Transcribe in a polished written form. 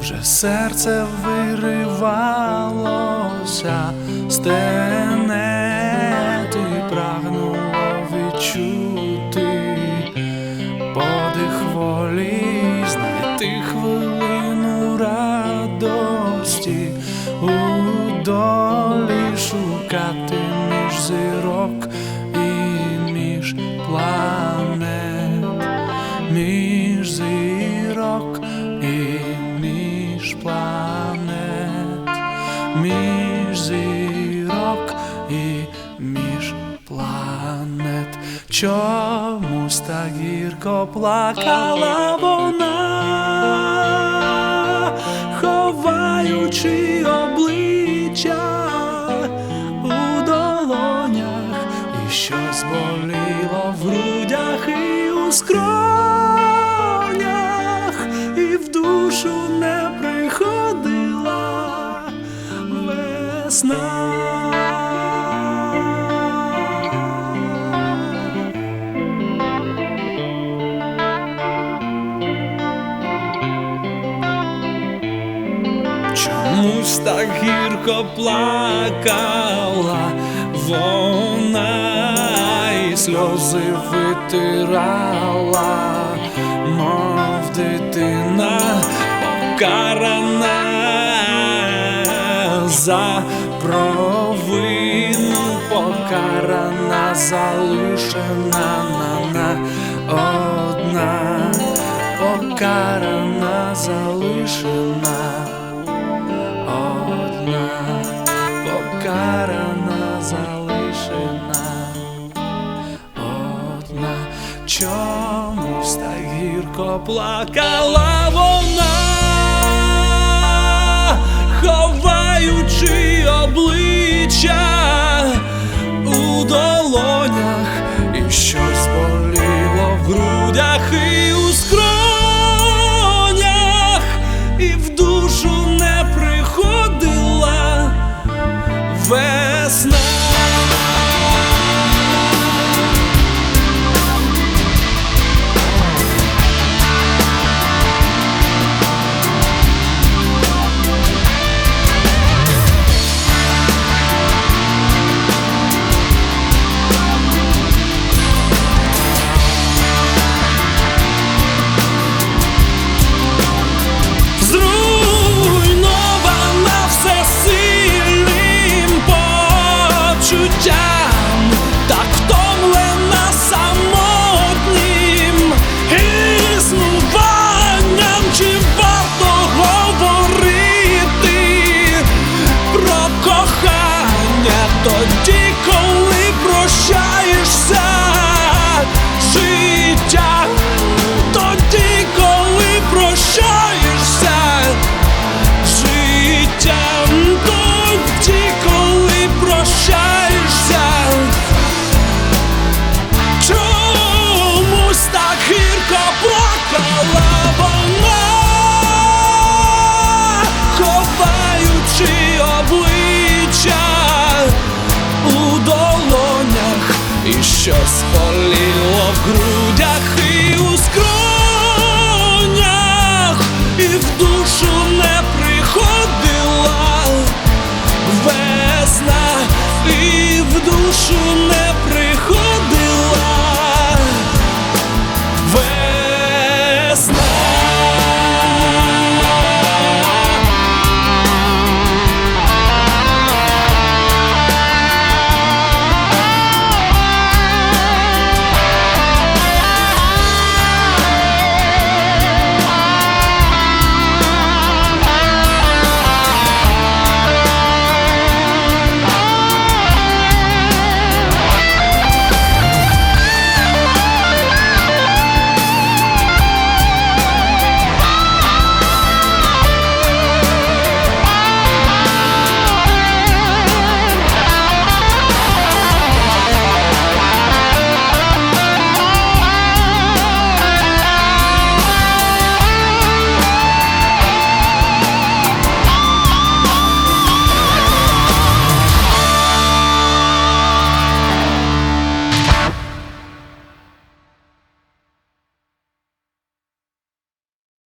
вже серце виривалося з тенет і прагнуло відчути подих волі, знайти хвилину радості у долі, шукати між зірок і між планет, між зірок і між планет, між зірок і між планет. Чомусь так гірко плакала вона, ховаючи обличчя у долонях, і щось боліло в грудях і у скронях, і в душу не приходила весна. Чомусь так гірко плакала вона, і сльози витирала, мов дитина покарана за провину, покарана, залишена одна, покарана, залишена одна, покарана, залишена одна. Чомусь так гірко плакала вона, ховаючи обличчя у долонях, і щось боліло в грудях і у скронях, і в душу не приходила весна. Так втомлена самотнім існуванням, чи варто говорити про кохання тоді, коли прощаєшся з життям, тоді, коли прощаєшся з життям, тоді, коли прощаєшся. Чомусь так гірко плакала вона, ховаючи обличчя у долонях, і щось боліло в грудях і у скронях, і в душу не приходила весна, і в душу не